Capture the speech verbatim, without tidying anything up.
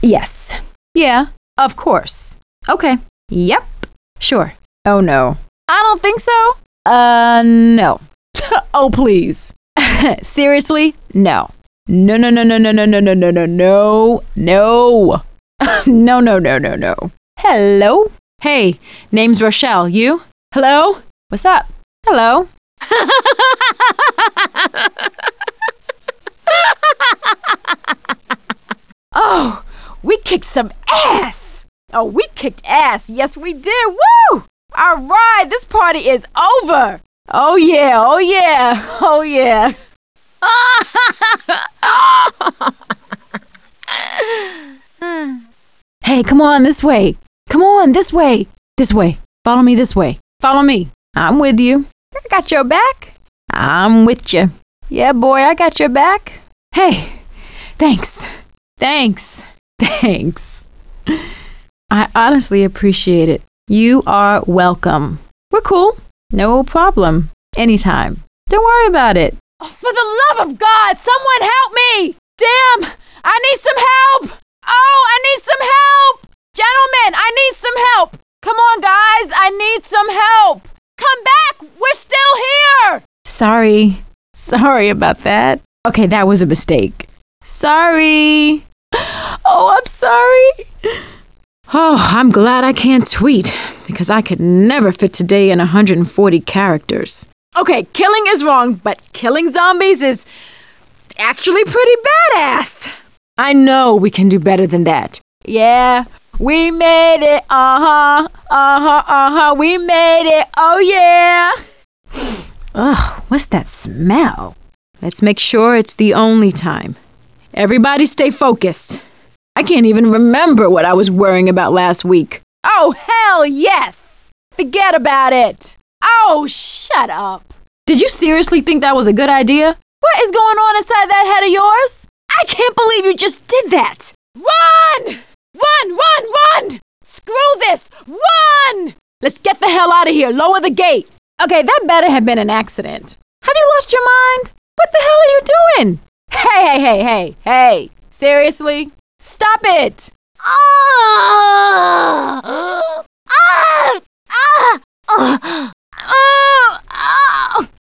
Yes. Yeah, of course. Okay. Yep. Sure. Oh, no. I don't think so. Uh, no. Oh, please. Seriously? No. No, no, no, no, no, no, no, no, no, no, no, no. No, no, no, no, no. Hello? Hey, name's Rochelle. You? Hello? What's up? Hello? Oh, we kicked some ass. Oh, we kicked ass. Yes, we did. Woo! All right, this party is over. Oh, yeah. Oh, yeah. Oh, yeah. Hey, come on this way. Come on this way. This way. Follow me this way. Follow me. I'm with you. I got your back. I'm with you. Yeah, boy, I got your back. Hey, thanks. Thanks. Thanks. I honestly appreciate it. You are welcome. We're cool. No problem. Anytime. Don't worry about it. Oh, for the love of God, someone help me! Damn! I need some help! Oh, I need some help! Gentlemen, I need some help! Come on, guys, I need some help! Come back! We're still here! Sorry. Sorry about that. Okay, that was a mistake. Sorry. Oh, I'm sorry. Oh, I'm glad I can't tweet, because I could never fit today in one hundred forty characters. Okay, killing is wrong, but killing zombies is actually pretty badass. I know we can do better than that. Yeah, we made it. Uh-huh, uh-huh, uh-huh, we made it. Oh, yeah. Ugh, what's that smell? Let's make sure it's the only time. Everybody stay focused. I can't even remember what I was worrying about last week. Oh, hell yes! Forget about it. Oh, shut up. Did you seriously think that was a good idea? What is going on inside that head of yours? I can't believe you just did that. Run! Run, run, run! Screw this! Run! Let's get the hell out of here. Lower the gate. Okay, that better have been an accident. Have you lost your mind? What the hell are you doing? Hey, hey, hey, hey, hey. Seriously? Stop it! Ah! Ah! Ah! Ah! Ah!